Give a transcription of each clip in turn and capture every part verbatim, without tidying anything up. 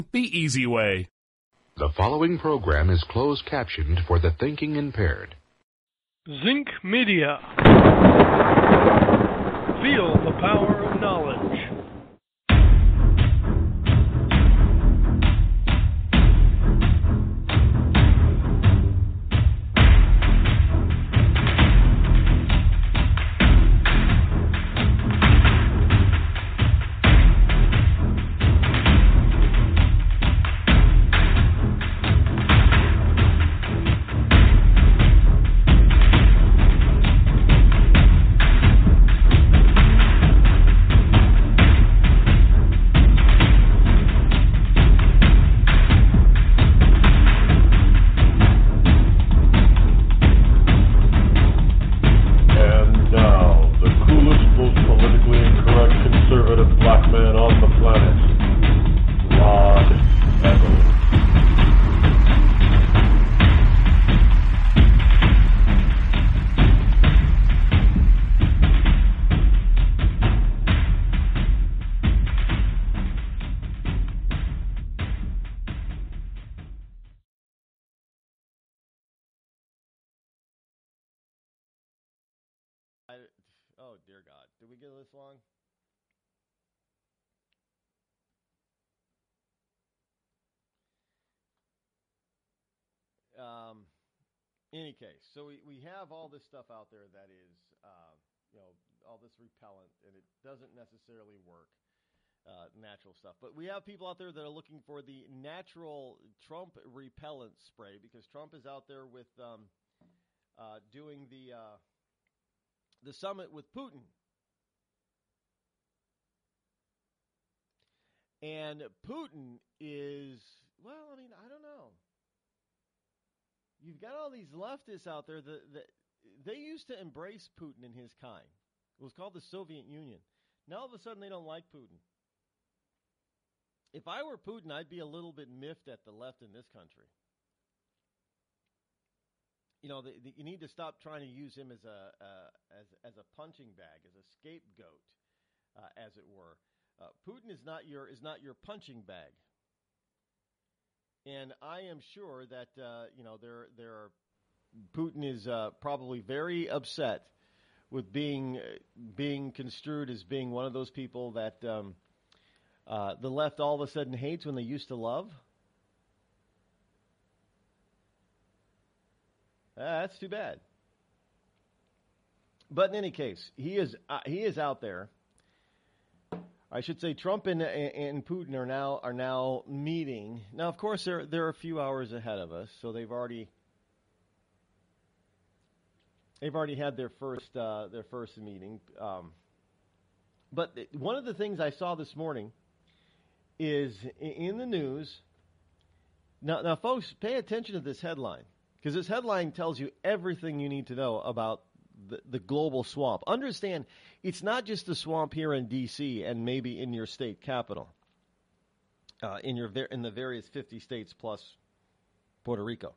the easy way. The following program is closed captioned for the thinking impaired. Zinc Media. Feel the power of knowledge. Oh, dear God. Did we get this long? Um, in any case, so we, we have all this stuff out there that is, uh, you know, all this repellent, and it doesn't necessarily work, uh, natural stuff. But we have people out there that are looking for the natural Trump repellent spray because Trump is out there with um, uh, doing the uh, the summit with Putin. And Putin is, well, I mean, I don't know. You've got all these leftists out there that, that they used to embrace Putin and his kind. It was called the Soviet Union. Now all of a sudden they don't like Putin. If I were Putin, I'd be a little bit miffed at the left in this country. You know, the, the, you need to stop trying to use him as a uh, as as a punching bag, as a scapegoat, uh, as it were. Uh, Putin is not your is not your punching bag, and I am sure that uh, you know there there are, Putin is uh, probably very upset with being uh, being construed as being one of those people that um, uh, the left all of a sudden hates when they used to love. Uh, that's too bad. But in any case, he is uh, he is out there. I should say Trump and, and Putin are now are now meeting. Now, of course, they're they're a few hours ahead of us, so they've already they've already had their first uh, their first meeting. Um, but one of the things I saw this morning is in the news. Now, now, folks, pay attention to this headline because this headline tells you everything you need to know about The, the global swamp. Understand, it's not just the swamp here in D C and maybe in your state capital, uh, in your ver- in the various fifty states plus Puerto Rico.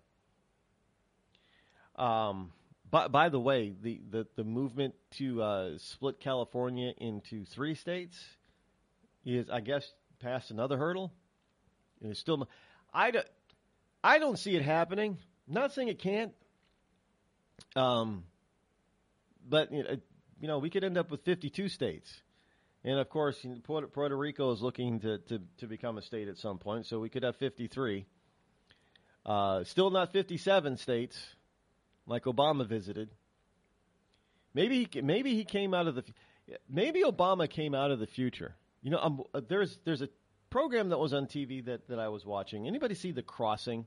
Um, by, by the way, the, the, the movement to uh, split California into three states is, I guess, past another hurdle. And it's still, I don't, I don't see it happening. I'm not saying it can't. Um. But, you know, we could end up with fifty-two states. And, of course, Puerto, Puerto Rico is looking to, to, to become a state at some point, so we could have fifty-three. Uh, still not fifty-seven states, like Obama visited. Maybe he, maybe he came out of the maybe Obama came out of the future. You know, um, there's there's a program that was on T V that, that I was watching. Anybody see The Crossing?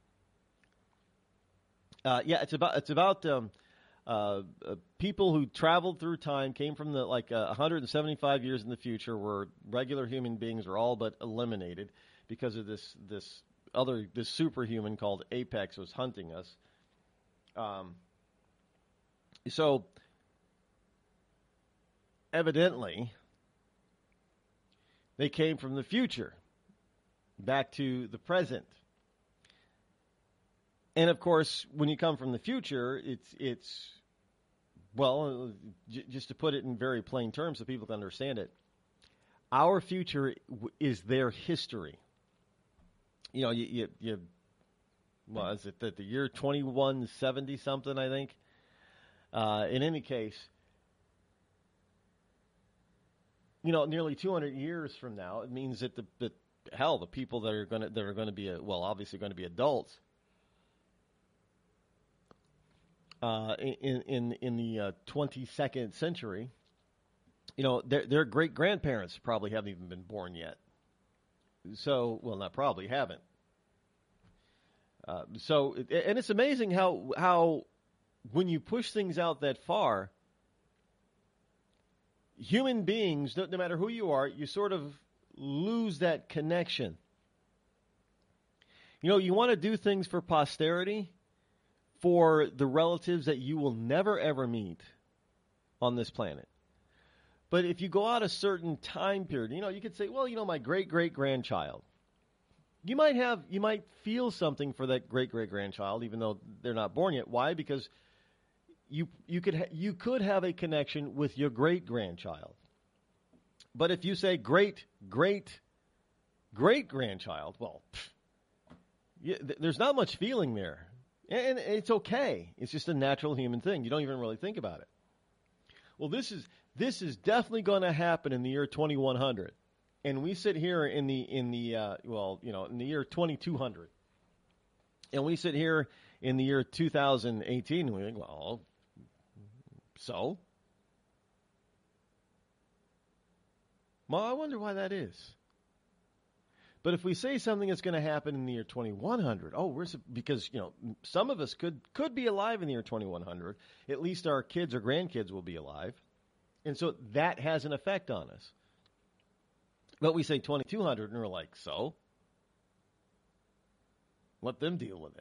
Uh, yeah, it's about it's about um, uh, uh, people who traveled through time, came from the like uh, one hundred seventy-five years in the future, where regular human beings are all but eliminated because of this this other this superhuman called Apex was hunting us. Um, so evidently, they came from the future back to the present. And of course, when you come from the future, it's it's well, j- just to put it in very plain terms so people can understand it, our future w- is their history. you know, you, you, you well, is it that the year twenty-one seventy something, I think? Uh, in any case, you know, nearly two hundred years from now, it means that the, the hell, the people that are going to that are going to be, well, obviously going to be adults uh, in in in the uh, twenty-second century, you know, their their great grandparents probably haven't even been born yet. So, well, not probably haven't. Uh, so, and it's amazing how how when you push things out that far, human beings, no, no matter who you are, you sort of lose that connection. You know, you want to do things for posterity, for the relatives that you will never ever meet on this planet. But if you go out a certain time period, you know, you could say, well, you know, my great-great-grandchild. You might have, you might feel something for that great-great-grandchild, even though they're not born yet. Why? Because you you could ha- you could have a connection with your great-grandchild. But if you say great-great-great-grandchild, well, pff, you, th- there's not much feeling there. And, and it's okay. It's just a natural human thing. You don't even really think about it. Well, this is this is definitely going to happen in the year twenty-one hundred. And we sit here in the in the uh, well, you know, in the year twenty-two hundred, and we sit here in the year two thousand eighteen, and we think, well, so, well, I wonder why that is. But if we say something that's going to happen in the year twenty-one hundred, oh, we're because you know some of us could could be alive in the year twenty-one hundred. At least our kids or grandkids will be alive, and so that has an effect on us. But we say twenty-two hundred, and we're like, so? Let them deal with it.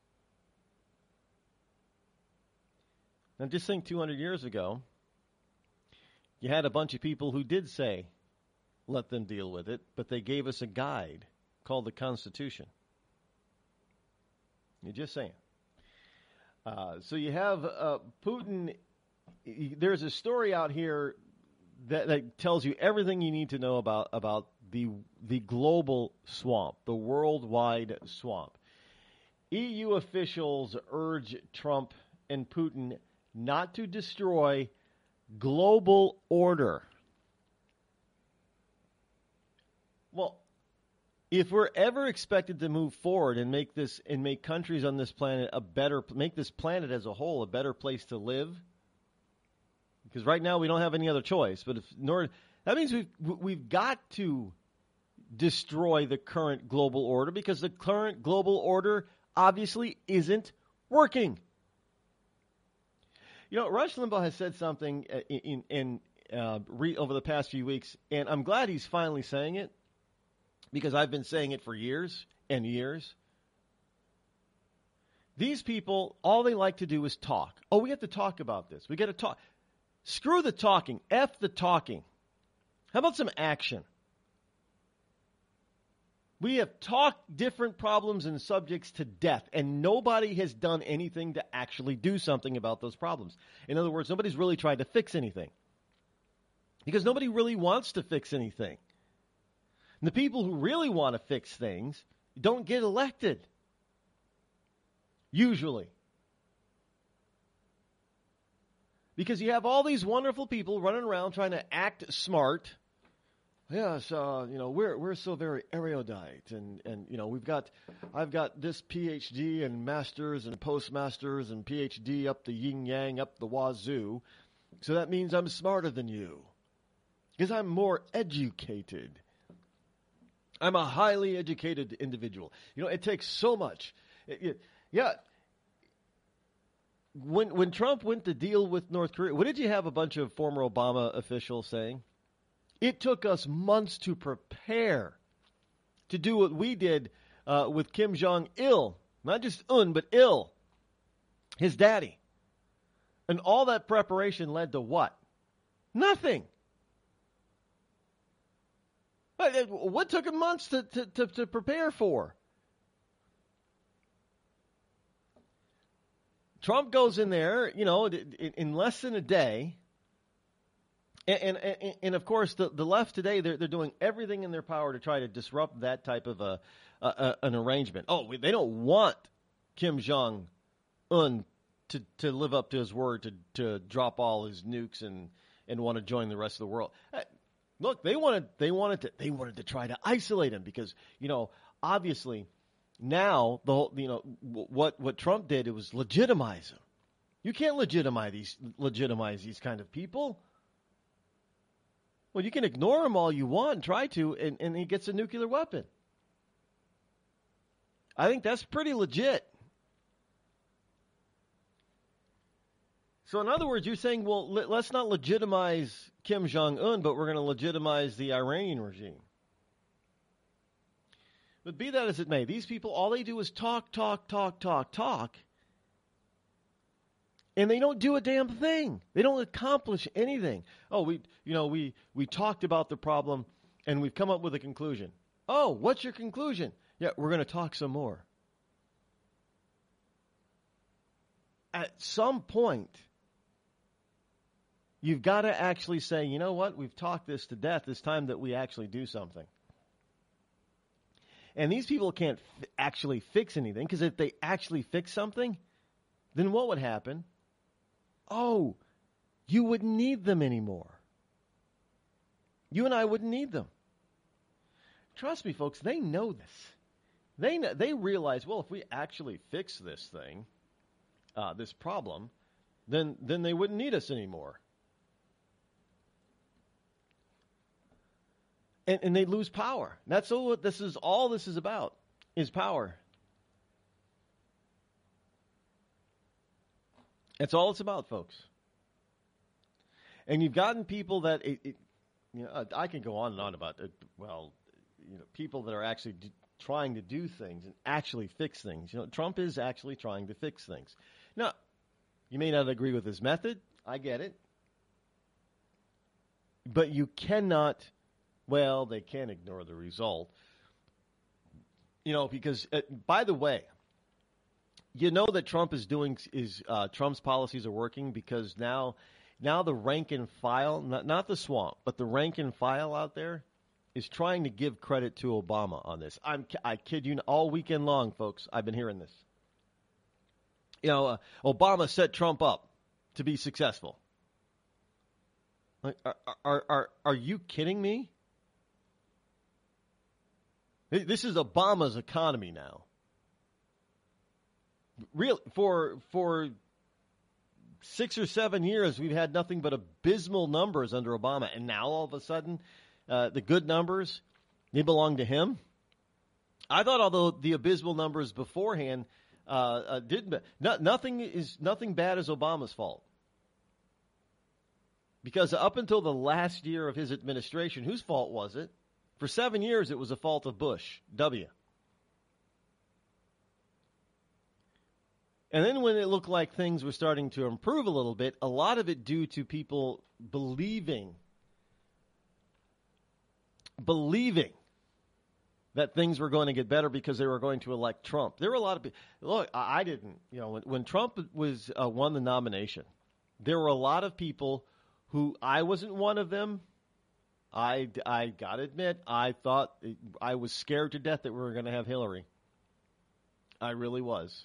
Now, just think two hundred years ago, you had a bunch of people who did say, let them deal with it, but they gave us a guide called the Constitution. You're just saying. Uh, so you have uh, Putin. There's a story out here That, that tells you everything you need to know about, about the the global swamp, the worldwide swamp. E U officials urge Trump and Putin not to destroy global order. Well, if we're ever expected to move forward and make this and make countries on this planet a better, make this planet as a whole a better place to live. Because right now we don't have any other choice. But if nor, that means we've we've got to destroy the current global order because the current global order obviously isn't working. You know, Rush Limbaugh has said something in, in, in uh, re, over the past few weeks, and I'm glad he's finally saying it because I've been saying it for years and years. These people, all they like to do is talk. Oh, we have to talk about this. We got to talk. Screw the talking. F the talking. How about some action? We have talked different problems and subjects to death, and nobody has done anything to actually do something about those problems. In other words, nobody's really tried to fix anything. Because nobody really wants to fix anything. And the people who really want to fix things don't get elected. Usually. Because you have all these wonderful people running around trying to act smart. Yes, uh, you know, we're we're so very erudite, and, and you know, we've got, I've got this P H D and masters and postmasters and P H D up the yin yang, up the wazoo. So that means I'm smarter than you. Because I'm more educated. I'm a highly educated individual. You know, it takes so much. It, it, yeah. When when Trump went to deal with North Korea, what did you have a bunch of former Obama officials saying? It took us months to prepare to do what we did uh, with Kim Jong-il. Not just un, but il. His daddy. And all that preparation led to what? Nothing. What took him months to, to, to, to prepare for? Trump goes in there, you know, in, in less than a day, And, and, and of course, the, the left today, they're, they're doing everything in their power to try to disrupt that type of a, a, a an arrangement. Oh, they don't want Kim Jong-un to, to live up to his word to, to drop all his nukes and, and want to join the rest of the world. Look, they wanted they wanted to they wanted to try to isolate him because, you know, obviously now the whole, you know, what what Trump did, it was legitimize him. You can't legitimize these legitimize these kind of people. Well, you can ignore him all you want and try to, and, and he gets a nuclear weapon. I think that's pretty legit. So, in other words, you're saying, well, let, let's not legitimize Kim Jong-un, but we're going to legitimize the Iranian regime. But be that as it may, these people, all they do is talk, talk, talk, talk, talk. And they don't do a damn thing. They don't accomplish anything. Oh, we, you know, we, we talked about the problem, and we've come up with a conclusion. Oh, what's your conclusion? Yeah, we're going to talk some more. At some point, you've got to actually say, you know what? We've talked this to death. It's time that we actually do something. And these people can't f- actually fix anything, because if they actually fix something, then what would happen? Oh, you wouldn't need them anymore. You and I wouldn't need them. Trust me, folks, they know this. They know, they realize, well, if we actually fix this thing, uh, this problem, then then they wouldn't need us anymore. And, and they lose power. That's all what this is. All this is about is power. That's all it's about, folks. And you've gotten people that, it, it, you know, I can go on and on about it. Well, you know, people that are actually do, trying to do things and actually fix things. You know, Trump is actually trying to fix things. Now, you may not agree with his method. I get it. But you cannot, well, they can't ignore the result. You know, because, uh, by the way, you know that Trump is doing is uh, Trump's policies are working because now, now the rank and file, not, not the swamp, but the rank and file out there is trying to give credit to Obama on this. I'm I kid you, all weekend long, folks. I've been hearing this. You know, uh, Obama set Trump up to be successful. Like, are are are are you kidding me? This is Obama's economy now. Real for for six or seven years, we've had nothing but abysmal numbers under Obama, and now all of a sudden, uh, the good numbers they belong to him. I thought, although the abysmal numbers beforehand uh, uh, didn't, no, nothing is nothing bad is Obama's fault, because up until the last year of his administration, whose fault was it? For seven years, it was the fault of Bush W. And then when it looked like things were starting to improve a little bit, a lot of it due to people believing, believing that things were going to get better because they were going to elect Trump. There were a lot of people. Look, I didn't, you know, when, when Trump was uh, won the nomination, there were a lot of people who, I wasn't one of them. I, I got to admit, I thought, I was scared to death that we were going to have Hillary. I really was.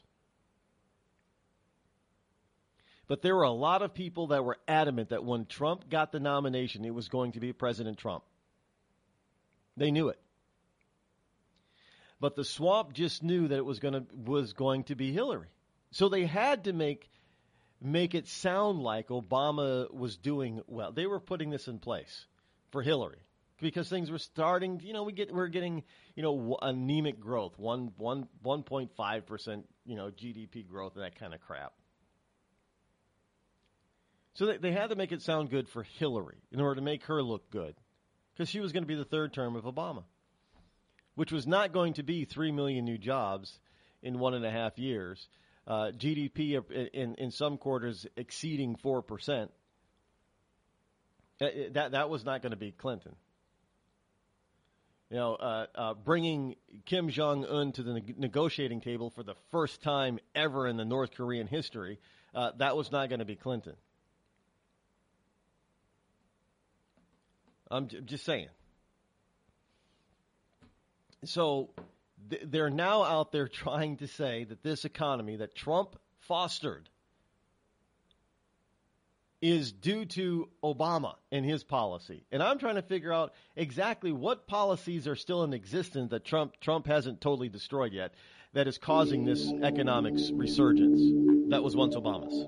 But there were a lot of people that were adamant that when Trump got the nomination, it was going to be President Trump. They knew it. But the swamp just knew that it was going to was going to be Hillary. So they had to make make it sound like Obama was doing well. They were putting this in place for Hillary because things were starting. You know, we get we're getting you know anemic growth, one one one point five percent you know G D P growth and that kind of crap. So they, they had to make it sound good for Hillary in order to make her look good, because she was going to be the third term of Obama, which was not going to be three million new jobs in one and a half years, uh, G D P in, in some quarters exceeding four percent. That that was not going to be Clinton. You know, uh, uh, bringing Kim Jong-un to the ne- negotiating table for the first time ever in the North Korean history, uh, that was not going to be Clinton. I'm j- just saying. So th- they're now out there trying to say that this economy that Trump fostered is due to Obama and his policy. And I'm trying to figure out exactly what policies are still in existence that Trump Trump hasn't totally destroyed yet that is causing this economic resurgence that was once Obama's.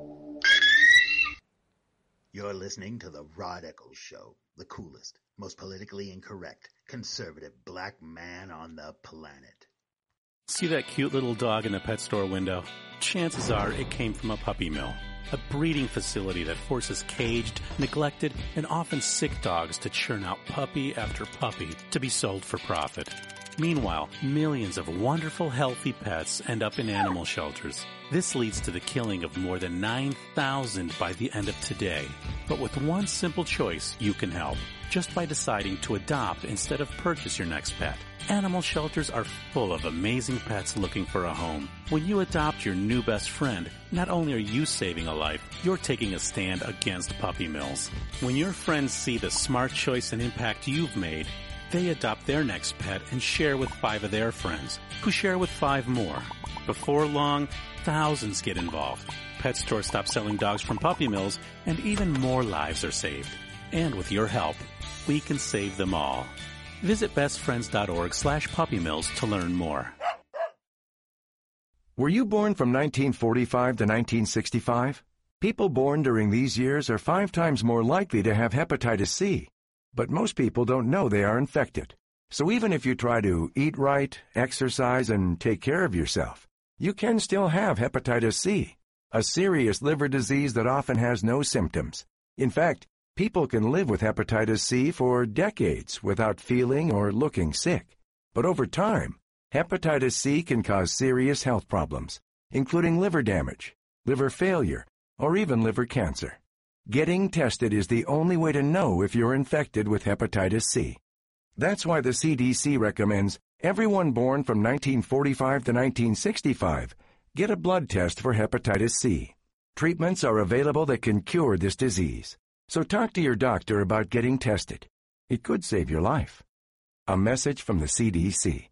You're listening to The Rod Eccles Show, the coolest, most politically incorrect, conservative black man on the planet. See that cute little dog in the pet store window? Chances are it came from a puppy mill, a breeding facility that forces caged, neglected, and often sick dogs to churn out puppy after puppy to be sold for profit. Meanwhile, millions of wonderful, healthy pets end up in animal shelters. This leads to the killing of more than nine thousand by the end of today. But with one simple choice, you can help. Just by deciding to adopt instead of purchase your next pet. Animal shelters are full of amazing pets looking for a home. When you adopt your new best friend, not only are you saving a life, you're taking a stand against puppy mills. When your friends see the smart choice and impact you've made, they adopt their next pet and share with five of their friends, who share with five more. Before long, thousands get involved. Pet stores stop selling dogs from puppy mills, and even more lives are saved. And with your help, we can save them all. Visit bestfriends.org slash puppy mills to learn more. Were you born from nineteen forty-five to nineteen sixty-five? People born during these years are five times more likely to have hepatitis C. But most people don't know they are infected. So even if you try to eat right, exercise, and take care of yourself, you can still have hepatitis C, a serious liver disease that often has no symptoms. In fact, people can live with hepatitis C for decades without feeling or looking sick. But over time, hepatitis C can cause serious health problems, including liver damage, liver failure, or even liver cancer. Getting tested is the only way to know if you're infected with hepatitis C. That's why the C D C recommends everyone born from nineteen forty-five to nineteen sixty-five get a blood test for hepatitis C. Treatments are available that can cure this disease. So talk to your doctor about getting tested. It could save your life. A message from the C D C.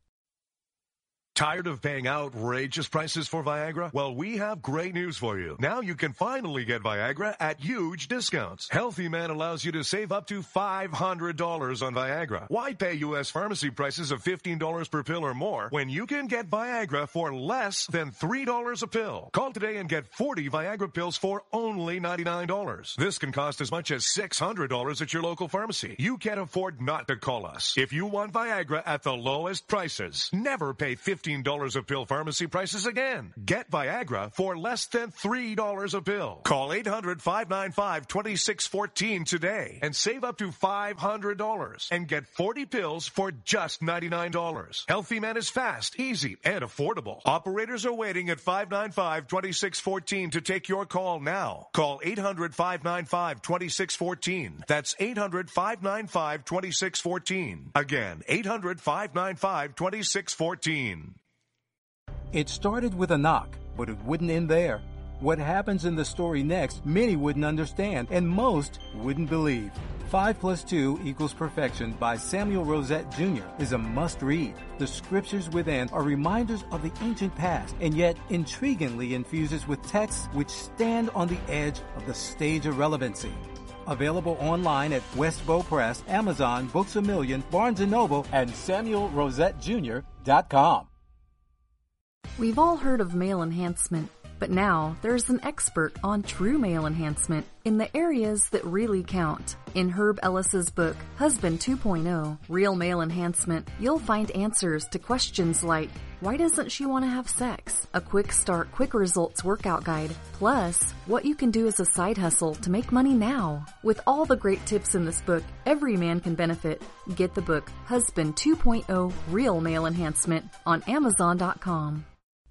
Tired of paying outrageous prices for Viagra? Well, we have great news for you. Now you can finally get Viagra at huge discounts. Healthy Man allows you to save up to five hundred dollars on Viagra. Why pay U S pharmacy prices of fifteen dollars per pill or more when you can get Viagra for less than three dollars a pill? Call today and get forty Viagra pills for only ninety-nine dollars. This can cost as much as six hundred dollars at your local pharmacy. You can't afford not to call us. If you want Viagra at the lowest prices, never pay fifteen dollars a pill pharmacy prices again. Get Viagra for less than three dollars a pill. Call eight hundred, five nine five, two six one four today and save up to five hundred dollars and get forty pills for just ninety-nine dollars. Healthy Man is fast, easy, and affordable. Operators are waiting at five nine five, two six one four to take your call now. Call eight hundred, five nine five, two six one four. That's eight hundred, five nine five, two six one four. Again, eight hundred, five nine five, two six one four. It started with a knock, but it wouldn't end there. What happens in the story next, many wouldn't understand, and most wouldn't believe. Five plus two equals perfection by Samuel Rosette Junior is a must-read. The scriptures within are reminders of the ancient past, and yet intriguingly infuses with texts which stand on the edge of the stage of relevancy. Available online at Westbow Press, Amazon, Books A Million, Barnes and Noble, and Samuel Rosette Junior dot com. We've all heard of male enhancement, but now there's an expert on true male enhancement in the areas that really count. In Herb Ellis's book, Husband two point oh, Real Male Enhancement, you'll find answers to questions like, why doesn't she want to have sex? A quick start, quick results workout guide, plus what you can do as a side hustle to make money now. With all the great tips in this book, every man can benefit. Get the book, Husband two point oh, Real Male Enhancement, on Amazon dot com.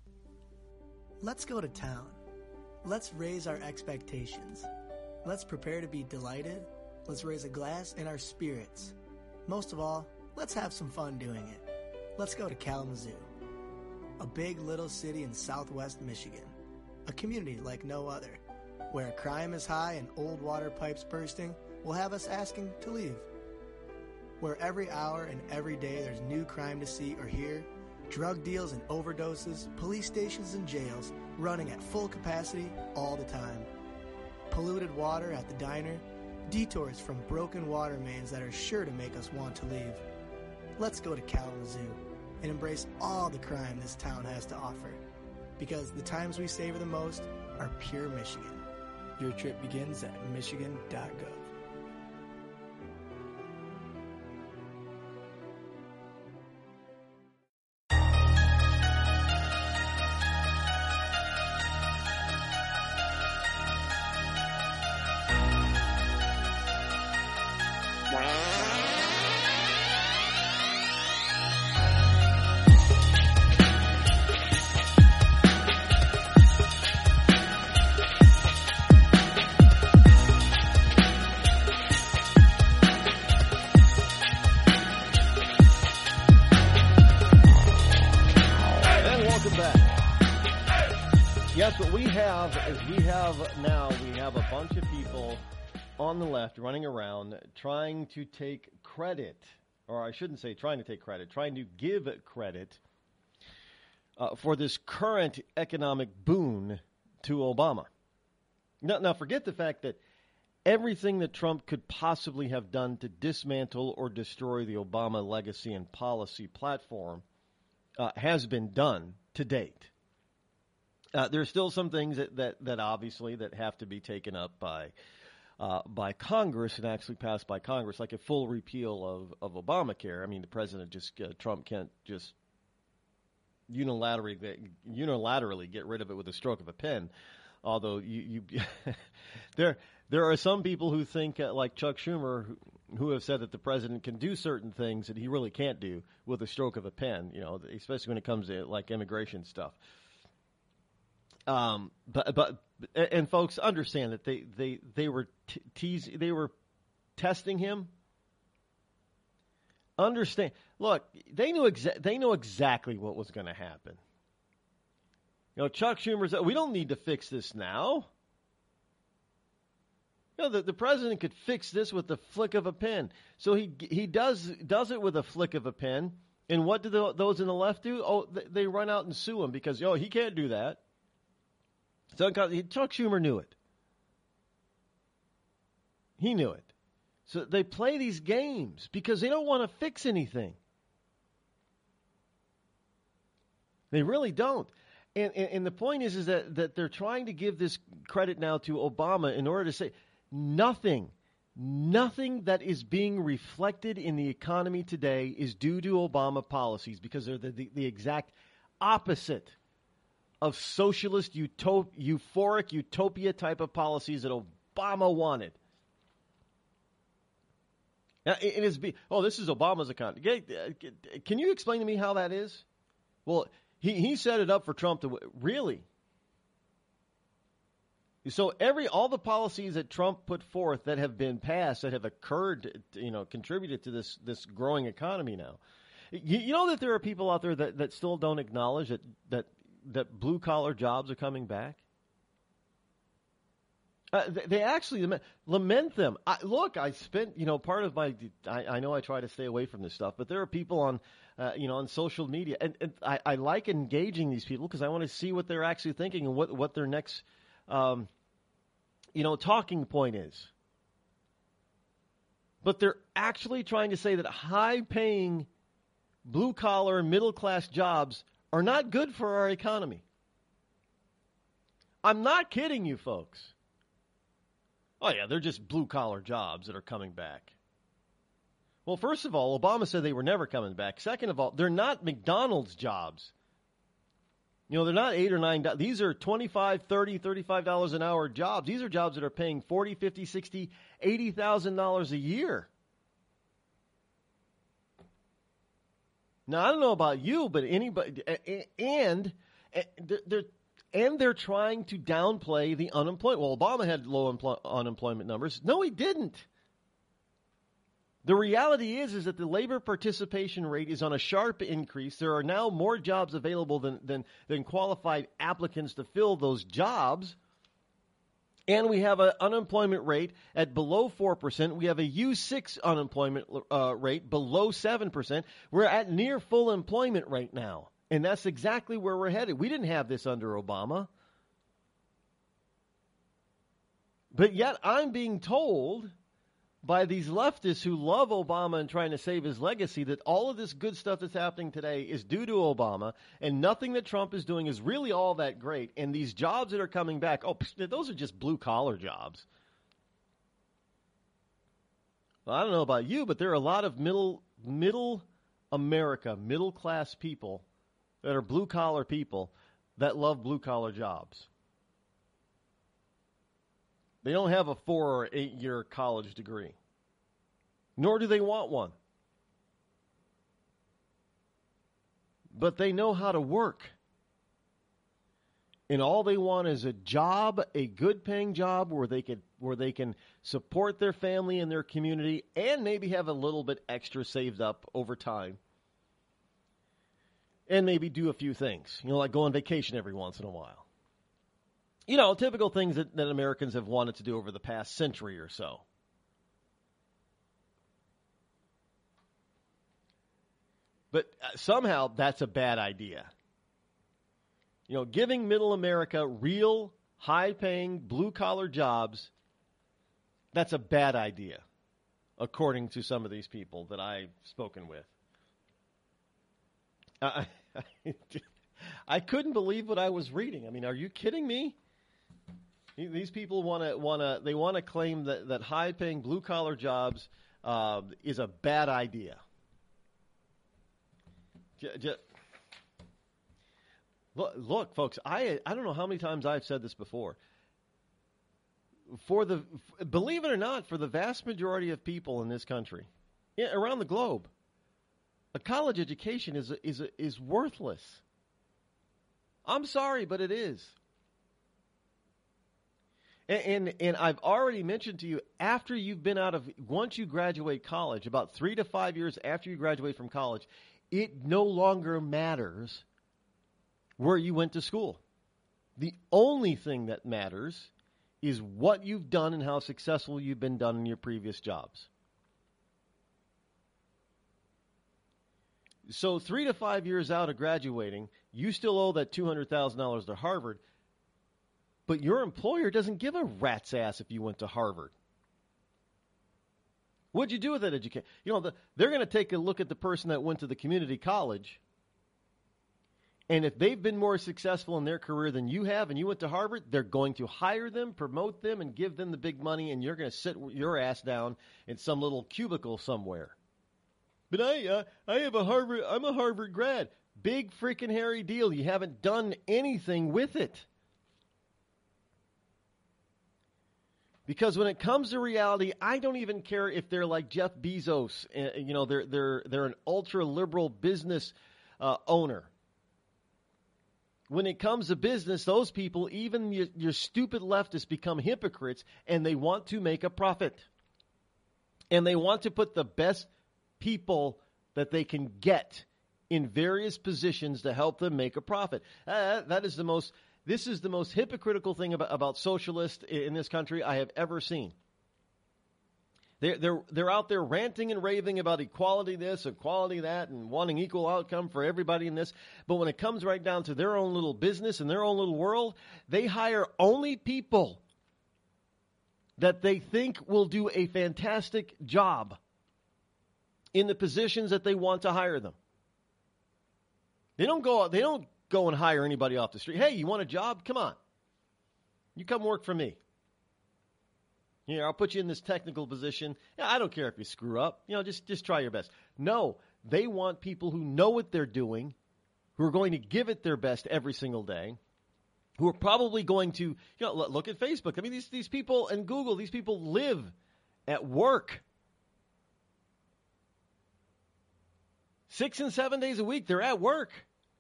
Let's go to town. Let's raise our expectations. Let's prepare to be delighted. Let's raise a glass in our spirits. Most of all, let's have some fun doing it. Let's go to Kalamazoo, a big little city in southwest Michigan, a community like no other, where crime is high and old water pipes bursting will have us asking to leave. where every hour and every day there's new crime to see or hear, drug deals and overdoses, police stations and jails running at full capacity all the time. Polluted water at the diner, detours from broken water mains that are sure to make us want to leave. Let's go to Kalamazoo and embrace all the crime this town has to offer, because the times we savor the most are pure Michigan. Your trip begins at michigan dot gov. On the left running around trying to take credit, or I shouldn't say trying to take credit, trying to give credit uh, for this current economic boon to Obama. Now, now, forget the fact that everything that Trump could possibly have done to dismantle or destroy the Obama legacy and policy platform uh, has been done to date. Uh, there are still some things that, that, that obviously that have to be taken up by Uh, by Congress and actually passed by Congress, like a full repeal of, of Obamacare. I mean, the president just, uh, Trump can't just unilaterally, unilaterally get rid of it with a stroke of a pen. Although you, you there, there are some people who think, uh, like Chuck Schumer, who, who have said that the president can do certain things that he really can't do with a stroke of a pen, you know, especially when it comes to like immigration stuff. Um, but, but, and folks understand that they, they, they were t- teasing, they were testing him. Understand, look, they knew exa- they know exactly what was going to happen. You know, Chuck Schumer said, we don't need to fix this now. You know, the, the president could fix this with the flick of a pen. So he, he does, does it with a flick of a pen. And what do the, those in the left do? Oh, they, they run out and sue him because, oh, he can't do that. So Chuck Schumer knew it. He knew it. So they play these games because they don't want to fix anything. They really don't. And, and, and the point is, is that, that they're trying to give this credit now to Obama in order to say nothing, nothing that is being reflected in the economy today is due to Obama policies because they're the, the, the exact opposite of socialist, utop- euphoric, utopia type of policies that Obama wanted. Now, it is be oh, this is Obama's economy. Can you explain to me how that is? Well, he, he set it up for Trump to really. So every all the policies that Trump put forth that have been passed that have occurred, you know, contributed to this this growing economy now. You, you know that there are people out there that, that still don't acknowledge that that. that blue-collar jobs are coming back? Uh, they, they actually lament, lament them. I, look, I spent, you know, part of my, I, I know I try to stay away from this stuff, but there are people on, uh, you know, on social media, and, and I, I like engaging these people because I want to see what they're actually thinking and what, what their next, um, you know, talking point is. But they're actually trying to say that high-paying blue-collar, middle-class jobs are not good for our economy. I'm not kidding you, folks. Oh, yeah, they're just blue-collar jobs that are coming back. Well, first of all, Obama said they were never coming back. Second of all, they're not McDonald's jobs. You know, they're not eight or nine. These are twenty-five, thirty, thirty-five dollars an hour jobs. These are jobs that are paying forty, fifty, sixty, eighty thousand dollars a year. Now, I don't know about you, but anybody, and they're and they're trying to downplay the unemployment. Well, Obama had low empl- unemployment numbers. No, he didn't. The reality is, is that the labor participation rate is on a sharp increase. There are now more jobs available than than, than qualified applicants to fill those jobs. And we have an unemployment rate at below four percent. We have a U six unemployment uh, rate below seven percent. We're at near full employment right now. And that's exactly where we're headed. We didn't have this under Obama. But yet I'm being told by these leftists who love Obama and trying to save his legacy that all of this good stuff that's happening today is due to Obama, and nothing that Trump is doing is really all that great. And these jobs that are coming back, oh, those are just blue-collar jobs. Well, I don't know about you, but there are a lot of middle, middle America, middle-class people that are blue-collar people that love blue-collar jobs. They don't have a four or eight year college degree, nor do they want one. But they know how to work. And all they want is a job, a good paying job where they can where they can support their family and their community and maybe have a little bit extra saved up over time. And maybe do a few things, you know, like go on vacation every once in a while. You know, typical things that, that Americans have wanted to do over the past century or so. But somehow that's a bad idea. You know, giving middle America real, high-paying, blue-collar jobs, that's a bad idea, according to some of these people that I've spoken with. I, I, I couldn't believe what I was reading. I mean, are you kidding me? These people want to want to they want to claim that, that high-paying blue-collar jobs uh, is a bad idea. J- j- look, look, folks, I I don't know how many times I've said this before. For the believe it or not, for the vast majority of people in this country, yeah, around the globe, a college education is is is worthless. I'm sorry, but it is. And, and and I've already mentioned to you, after you've been out of, once you graduate college, about three to five years after you graduate from college, it no longer matters where you went to school. The only thing that matters is what you've done and how successful you've been done in your previous jobs. So three to five years out of graduating, you still owe that two hundred thousand dollars to Harvard. But your employer doesn't give a rat's ass if you went to Harvard. What'd you do with that education? You know, the, they're going to take a look at the person that went to the community college. And if they've been more successful in their career than you have and you went to Harvard, they're going to hire them, promote them, and give them the big money, and you're going to sit your ass down in some little cubicle somewhere. But I, uh, I have a Harvard, I'm a Harvard grad. Big freaking hairy deal. You haven't done anything with it. Because when it comes to reality, I don't even care if they're like Jeff Bezos. Uh, you know, they're they're they're an ultra liberal business uh, owner. When it comes to business, those people, even your, your stupid leftists, become hypocrites, and they want to make a profit, and they want to put the best people that they can get in various positions to help them make a profit. Uh, that is the most. This is the most hypocritical thing about, about socialists in this country I have ever seen. They're, they're, they're out there ranting and raving about equality this, equality that, and wanting equal outcome for everybody in this. But when it comes right down to their own little business and their own little world, they hire only people that they think will do a fantastic job in the positions that they want to hire them. They don't go, they don't go and hire anybody off the street. Hey, you want a job? Come on. You come work for me. Here, I'll put you in this technical position. Yeah, I don't care if you screw up. You know, just, just try your best. No, they want people who know what they're doing, who are going to give it their best every single day, who are probably going to, you know, look at Facebook. I mean, these, these people and Google, these people live at work. Six and seven days a week, they're at work.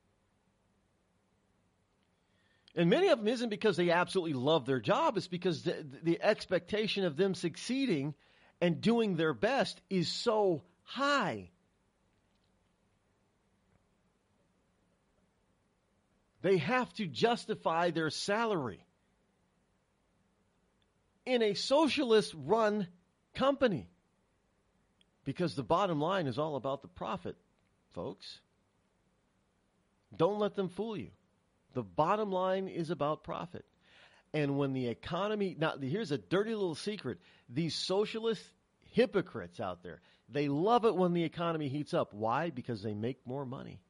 And many of them isn't because they absolutely love their job. It's because the, the expectation of them succeeding and doing their best is so high. They have to justify their salary. in a socialist-run company. Because the bottom line is all about the profit, folks. Don't let them fool you. The bottom line is about profit. And when the economy, now here's a dirty little secret. These socialist hypocrites out there, they love it when the economy heats up. Why? Because they make more money.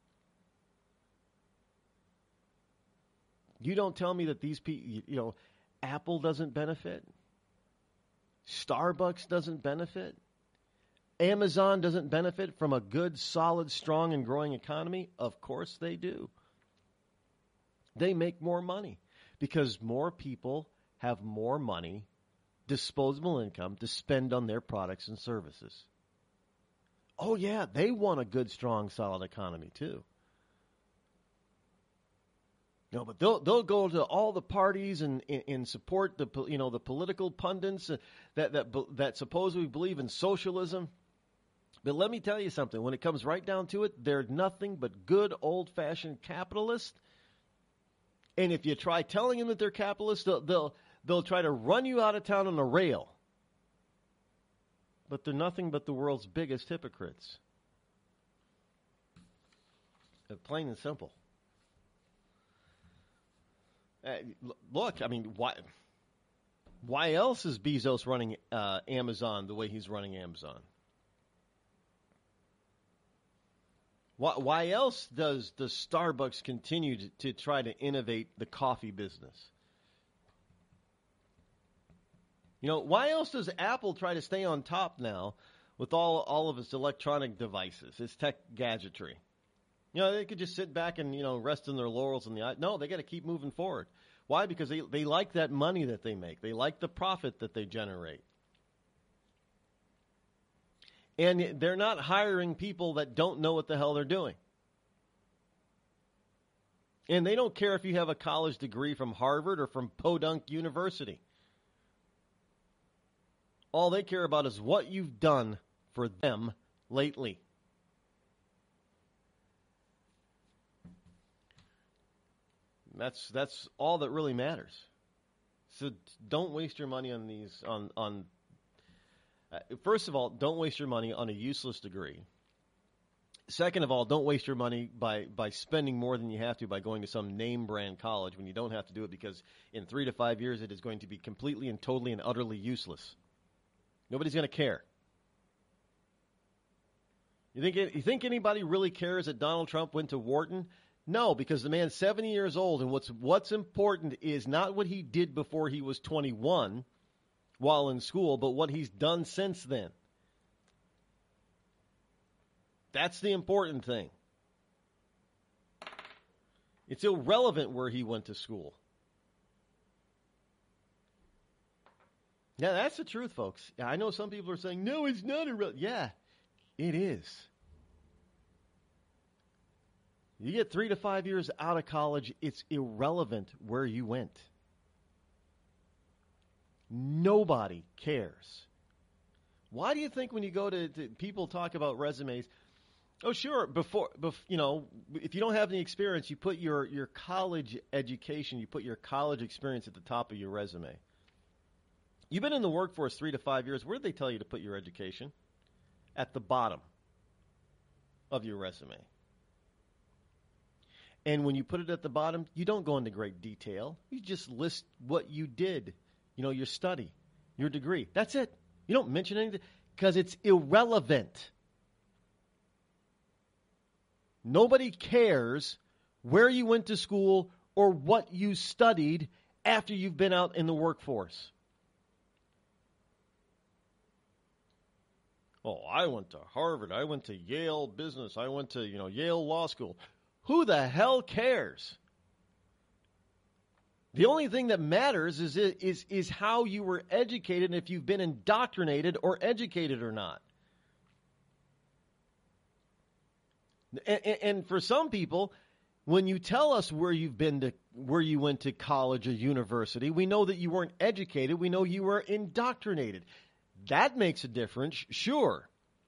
You don't tell me that these people, you know, Apple doesn't benefit. Starbucks doesn't benefit. Amazon doesn't benefit from a good, solid, strong, and growing economy. Of course they do. They make more money because more people have more money, disposable income, to spend on their products and services. Oh, yeah, they want a good, strong, solid economy, too. No, but they'll they'll go to all the parties and, and, and support the you know the political pundits that that that supposedly believe in socialism. But let me tell you something. When it comes right down to it, they're nothing but good old-fashioned capitalists. And if you try telling them that they're capitalists, they'll they'll they'll try to run you out of town on a rail. But they're nothing but the world's biggest hypocrites. They're plain and simple. Uh, look, I mean, why why else is Bezos running uh, Amazon the way he's running Amazon? Why, why else does, does Starbucks continue to, to try to innovate the coffee business? You know, why else does Apple try to stay on top now with all, all of its electronic devices, its tech gadgetry? You know, they could just sit back and, you know, rest in their laurels in the no, they got to keep moving forward. Why? Because they, they like that money that they make. They like the profit that they generate. And they're not hiring people that don't know what the hell they're doing. And they don't care if you have a college degree from Harvard or from Podunk University. All they care about is what you've done for them lately. That's that's all that really matters. So don't waste your money on these on on. Uh, first of all, don't waste your money on a useless degree. Second of all, don't waste your money by by spending more than you have to by going to some name brand college when you don't have to do it, because in three to five years it is going to be completely and totally and utterly useless. Nobody's going to care. You think it, you think anybody really cares that Donald Trump went to Wharton? No, because the man's seventy years old, and what's what's important is not what he did before he was twenty-one while in school, but what he's done since then. That's the important thing. It's irrelevant where he went to school. Yeah, that's the truth, folks. I know some people are saying, no, it's not irrelevant. Yeah, it is. You get three to five years out of college, it's irrelevant where you went. Nobody cares. Why do you think when you go to, to people talk about resumes, oh, sure, before, bef, you know, if you don't have any experience, you put your, your college education, you put your college experience at the top of your resume. You've been in the workforce three to five years. Where did they tell you to put your education? At the bottom of your resume. And when you put it at the bottom, you don't go into great detail. You just list what you did, you know, your study, your degree. That's it. You don't mention anything because it's irrelevant. Nobody cares where you went to school or what you studied after you've been out in the workforce. Oh, I went to Harvard. I went to Yale Business. I went to, you know, Yale Law School. Who the hell cares? The only thing that matters is, is, is how you were educated and if you've been indoctrinated or educated or not. And, and for some people, when you tell us where you've been to, where you went to college or university, we know that you weren't educated. We know you were indoctrinated. That makes a difference, sure.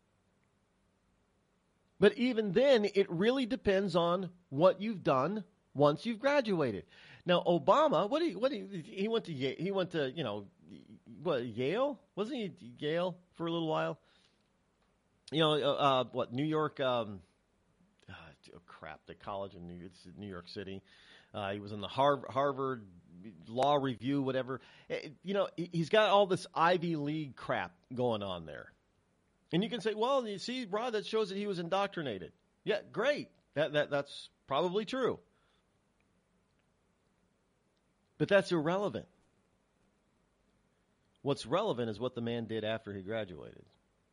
But even then, it really depends on what you've done once you've graduated. Now, Obama, what he what he he went to he went to you know what, Yale? Wasn't he Yale for a little while? You know, uh, uh, what, New York, um, uh, oh, crap, the college in New, it's New York City. Uh, he was in the Harvard, Harvard Law Review, whatever. You know, he's got all this Ivy League crap going on there. And you can say, well, you see, Rod, that shows that he was indoctrinated. Yeah, great. That, that That's probably true. But that's irrelevant. What's relevant is what the man did after he graduated.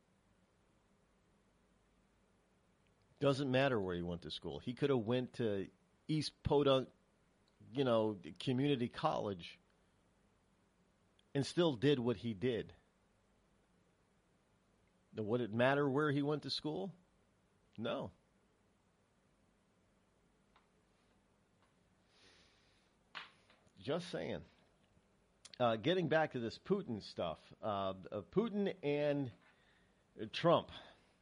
Doesn't matter where he went to school. He could have went to East Podunk, you know, community college and still did what he did. Now, would it matter where he went to school? No. Just saying. Uh, getting back to this Putin stuff, uh, uh, Putin and Trump.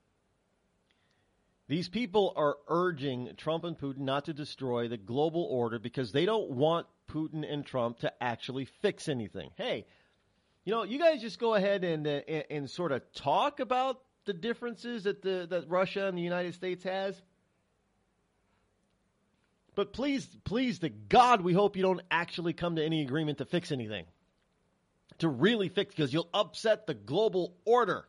These people are urging Trump and Putin not to destroy the global order because they don't want Putin and Trump to actually fix anything. Hey, you know, you guys just go ahead and uh, and, and sort of talk about the differences that the that Russia and the United States has. But please, please, to God, we hope you don't actually come to any agreement to fix anything. To really fix, because you'll upset the global order.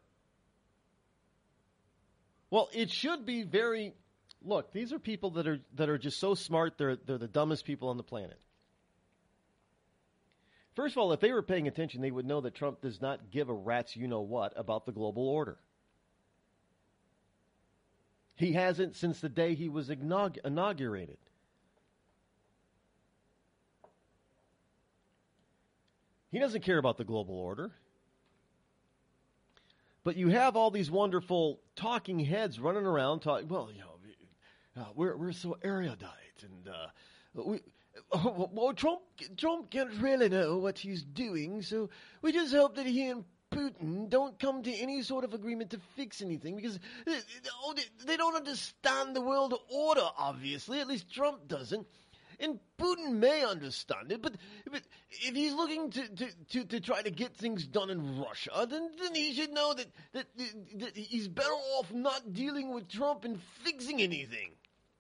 Well, it should be very, look, these are people that are that are just so smart, they're they're the dumbest people on the planet. First of all, if they were paying attention, they would know that Trump does not give a rat's you-know-what about the global order. He hasn't since the day he was inaug- inaugurated. He doesn't care about the global order. But you have all these wonderful talking heads running around talking, well, you know, uh, we're we're so erudite, and uh, we, uh, well, Trump Trump can't really know what he's doing, so we just hope that he and Putin don't come to any sort of agreement to fix anything, because they, they don't understand the world order, obviously, at least Trump doesn't. And Putin may understand it, but, but if he's looking to, to, to, to try to get things done in Russia, then, then he should know that, that, that he's better off not dealing with Trump and fixing anything.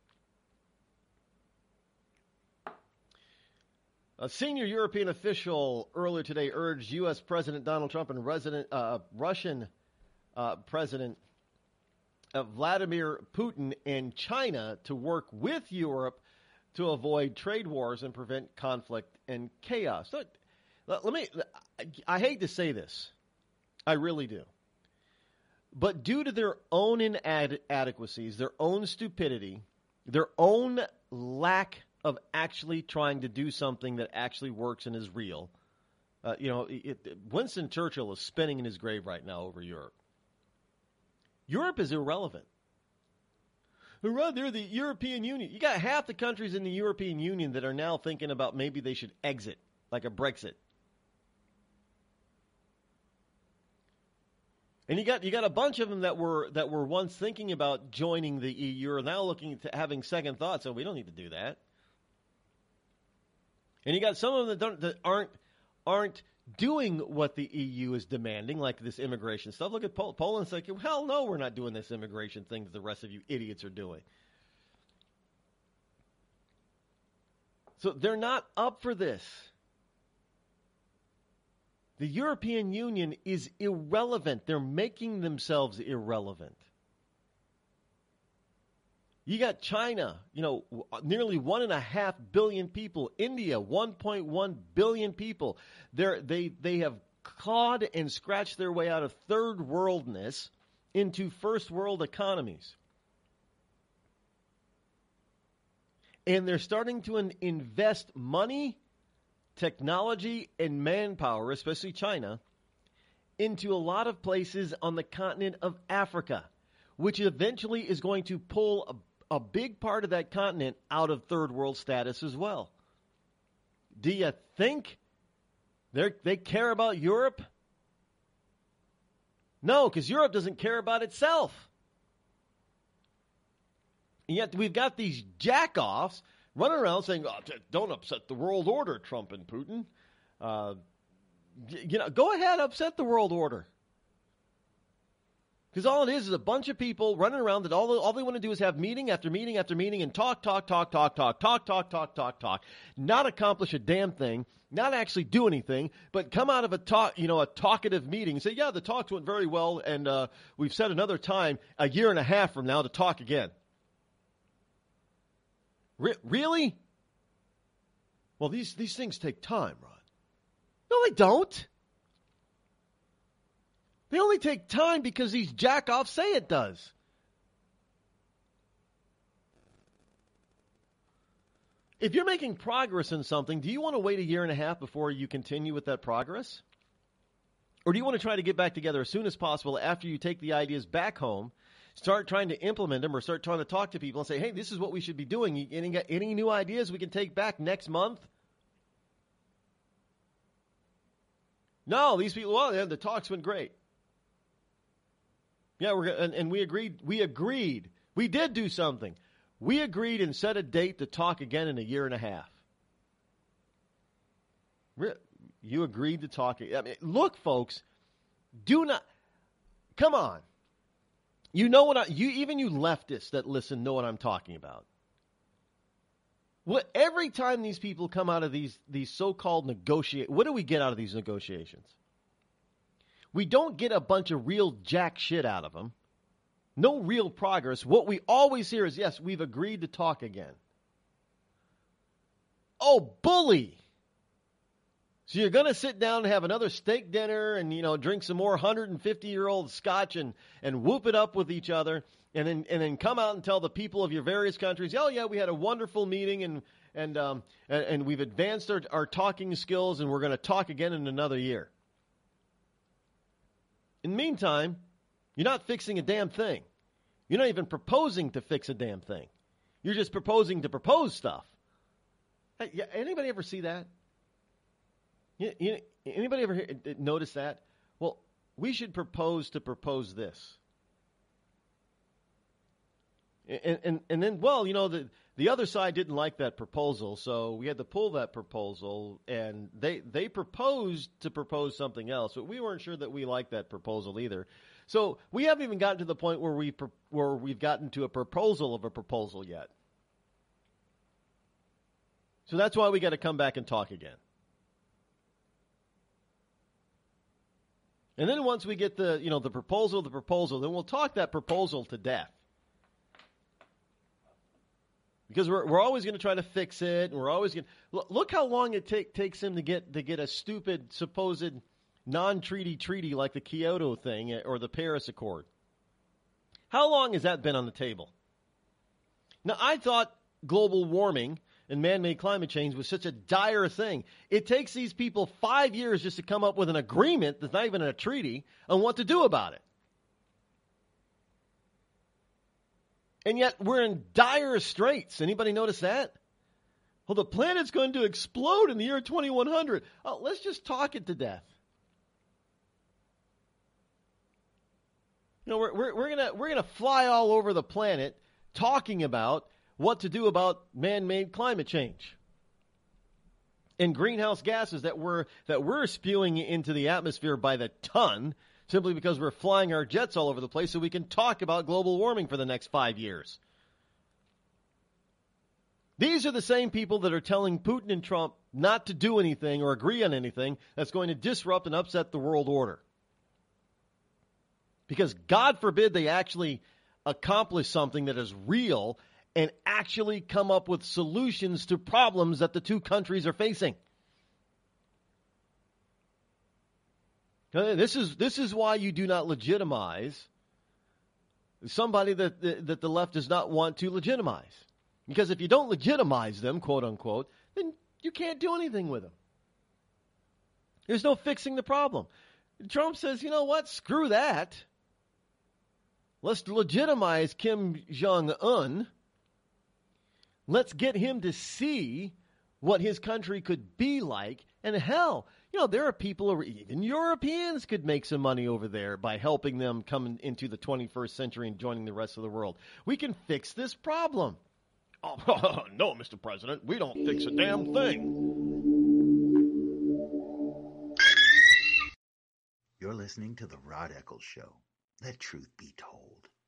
A senior European official earlier today urged U S. President Donald Trump and resident, uh, Russian uh, President uh, Vladimir Putin and China to work with Europe to avoid trade wars and prevent conflict and chaos. Look, let me, I hate to say this. I really do. But due to their own inadequacies, their own stupidity, their own lack of actually trying to do something that actually works and is real, uh, you know, it, Winston Churchill is spinning in his grave right now over Europe. Europe is irrelevant. Right there, the European Union. You got half the countries in the European Union that are now thinking about maybe they should exit, like a Brexit. And you got you got a bunch of them that were that were once thinking about joining the E U are now looking to having second thoughts. So we don't need to do that. And you got some of them that don't that aren't aren't doing what the E U is demanding, like this immigration stuff. Look at Pol- Poland's like, hell no, we're not doing this immigration thing that the rest of you idiots are doing. So they're not up for this. The European Union is irrelevant. They're making themselves irrelevant. You got China, you know, nearly one and a half billion people. India, one point one billion people. They're, they they have clawed and scratched their way out of third worldness into first world economies. And they're starting to in, invest money, technology, and manpower, especially China, into a lot of places on the continent of Africa, which eventually is going to pull a a big part of that continent out of third world status as well. Do you think they they care about Europe? No, because Europe doesn't care about itself. And yet we've got these jack-offs running around saying, oh, don't upset the world order, Trump and Putin. Uh, you know, go ahead, upset the world order. Because all it is is a bunch of people running around that all, all they want to do is have meeting after meeting after meeting and talk, talk, talk, talk, talk, talk, talk, talk, talk, talk, not accomplish a damn thing, not actually do anything, but come out of a talk, you know, a talkative meeting and say, yeah, the talks went very well, and uh, we've set another time a year and a half from now to talk again. Re- really? Well, these, these things take time, Ron. No, they don't. They only take time because these jack-offs say it does. If you're making progress in something, do you want to wait a year and a half before you continue with that progress? Or do you want to try to get back together as soon as possible after you take the ideas back home, start trying to implement them, or start trying to talk to people and say, hey, this is what we should be doing. Any, any new ideas we can take back next month? No, these people, well, yeah, the talks went great. Yeah, we're and, and we agreed. We agreed. We did do something. We agreed and set a date to talk again in a year and a half. You agreed to talk. I mean, look, folks, do not. Come on. You know what? I, you even you leftists that listen know what I'm talking about. What every time these people come out of these these so-called negotiate, what do we get out of these negotiations? We don't get a bunch of real jack shit out of them. No real progress. What we always hear is, yes, we've agreed to talk again. Oh, bully. So you're going to sit down and have another steak dinner and, you know, drink some more one hundred fifty-year-old scotch and, and whoop it up with each other and then and then come out and tell the people of your various countries, oh, yeah, we had a wonderful meeting and and um and, and we've advanced our, our talking skills and we're going to talk again in another year. In the meantime, you're not fixing a damn thing. You're not even proposing to fix a damn thing. You're just proposing to propose stuff. Hey, anybody ever see that? You, you, anybody ever hear, notice that? Well, we should propose to propose this. And, and, and then, well, you know, the, the other side didn't like that proposal, so we had to pull that proposal, and they they proposed to propose something else, but we weren't sure that we liked that proposal either. So we haven't even gotten to the point where we where we've gotten to a proposal of a proposal yet. So that's why we got to come back and talk again. And then once we get the you know the proposal, the proposal, then we'll talk that proposal to death. Because we're we're always going to try to fix it, and we're always going to look how long it take, takes him to get to get a stupid supposed non-treaty treaty like the Kyoto thing or the Paris Accord. How long has that been on the table? Now, I thought global warming and man-made climate change was such a dire thing. It takes these people five years just to come up with an agreement that's not even a treaty on what to do about it. And yet we're in dire straits. Anybody notice that? Well, the planet's going to explode in the year twenty-one hundred. Oh, let's just talk it to death. You know, we're we're, we're gonna we're gonna fly all over the planet talking about what to do about man-made climate change and greenhouse gases that we're that we're spewing into the atmosphere by the ton. Simply because we're flying our jets all over the place so we can talk about global warming for the next five years. These are the same people that are telling Putin and Trump not to do anything or agree on anything that's going to disrupt and upset the world order. Because God forbid they actually accomplish something that is real and actually come up with solutions to problems that the two countries are facing. This is this is why you do not legitimize somebody that, that that the left does not want to legitimize. Because if you don't legitimize them, quote unquote, then you can't do anything with them. There's no fixing the problem. Trump says, you know what? Screw that. Let's legitimize Kim Jong-un. Let's get him to see what his country could be like. And hell, you know, there are people, even Europeans could make some money over there by helping them come into the twenty-first century and joining the rest of the world. We can fix this problem. Oh, no, Mister President, we don't fix a damn thing. listening to The Rod Eccles Show. Let truth be told.